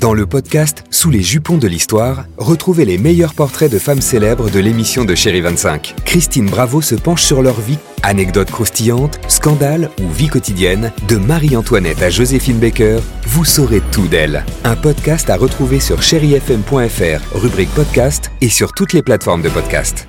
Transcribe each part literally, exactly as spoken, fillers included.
Dans le podcast Sous les jupons de l'histoire, retrouvez les meilleurs portraits de femmes célèbres de l'émission de Chérie vingt-cinq. Christine Bravo se penche sur leur vie, anecdotes croustillantes, scandales ou vie quotidienne. De Marie-Antoinette à Joséphine Baker, vous saurez tout d'elle. Un podcast à retrouver sur chéri f m point f r, rubrique podcast et sur toutes les plateformes de podcast.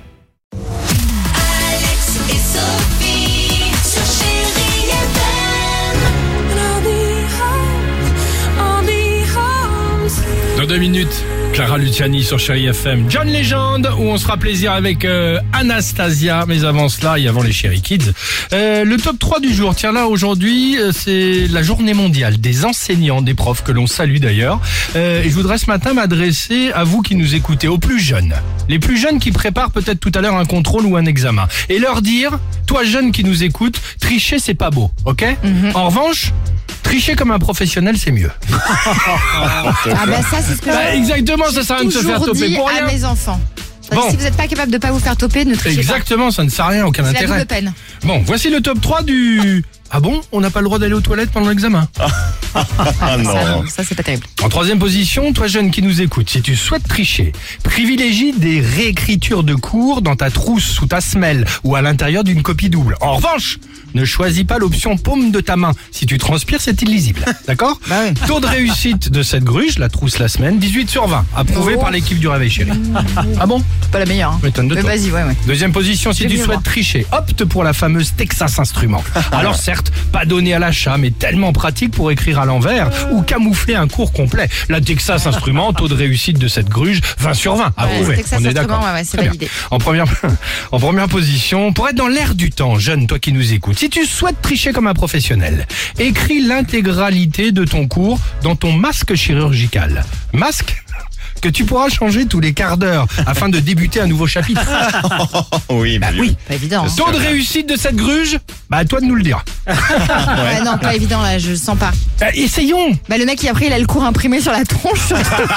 Dans deux minutes, Clara Luciani sur Chéri F M. John Legend, où on se fera plaisir avec euh, Anastasia. Mais avant cela, et avant les Chéri Kids, euh, le top trois du jour. Tiens là, aujourd'hui, euh, c'est la journée mondiale des enseignants, des profs, que l'on salue d'ailleurs. Euh, et je voudrais ce matin m'adresser à vous qui nous écoutez, aux plus jeunes. Les plus jeunes qui préparent peut-être tout à l'heure un contrôle ou un examen. Et leur dire, toi jeune qui nous écoute, tricher c'est pas beau, ok ? Mm-hmm. En revanche, tricher comme un professionnel, c'est mieux. Ah bah ça, c'est ce que bah, exactement, ça sert à rien de se faire toper pour rien. À mes enfants. Bon. Si vous n'êtes pas capable de pas vous faire toper, ne trichez exactement, pas. Exactement, ça ne sert à rien, aucun c'est intérêt. C'est la double peine. Bon, voici le top trois du... Ah bon ? On n'a pas le droit d'aller aux toilettes pendant l'examen ? Ah non. Ça, ça c'est pas terrible. En troisième position, toi jeune qui nous écoute, si tu souhaites tricher, privilégie des réécritures de cours dans ta trousse, sous ta semelle ou à l'intérieur d'une copie double. En revanche, ne choisis pas l'option paume de ta main. Si tu transpires, c'est illisible. D'accord ? Bah oui. Taux de réussite de cette gruge, la trousse la semaine, dix-huit sur vingt. Approuvé oh. par l'équipe du Réveil Chéri. Ah bon ? Pas la meilleure. Hein. M'étonne de Mais toi. vas-y, ouais, ouais. Deuxième position, si J'ai tu souhaites voir. tricher, opte pour la fameuse Texas Instruments. Alors certes, pas donné à l'achat, mais tellement pratique pour écrire à l'envers ou camoufler un cours complet. La Texas Instruments, taux de réussite de cette gruge, vingt sur vingt. Approuvé. Ouais, Texas On est d'accord. Ouais, ouais, c'est validé. En première, en première position, pour être dans l'air du temps, jeune, toi qui nous écoutes, si tu souhaites tricher comme un professionnel, écris l'intégralité de ton cours dans ton masque chirurgical. Masque que tu pourras changer tous les quarts d'heure afin de débuter un nouveau chapitre. Oui, bah oui, pas évident. Taux de réussite de cette gruge, bah à toi de nous le dire. Ouais, non, pas évident là, je le sens pas. Bah, essayons. Bah le mec qui après il a le cours imprimé sur la tronche.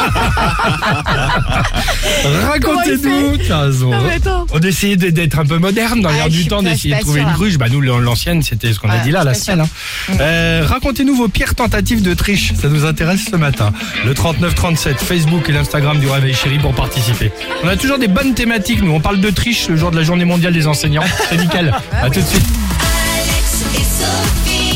Racontez-nous. Tu as raison. On essayait d'être un peu moderne dans l'air ah, du temps, d'essayer de trouver une gruge. Bah nous l'ancienne, c'était ce qu'on ouais, a dit là, la selle. Hein. Mm. Euh, racontez-nous vos pires tentatives de triche. Ça nous intéresse ce matin. Le trente-neuf trente-sept, Facebook et l'Instagram du Réveil Chéri pour participer. On a toujours des bonnes thématiques. Nous, on parle de triche le jour de la journée mondiale des enseignants. C'est nickel. À tout de suite. Alex et Sophie.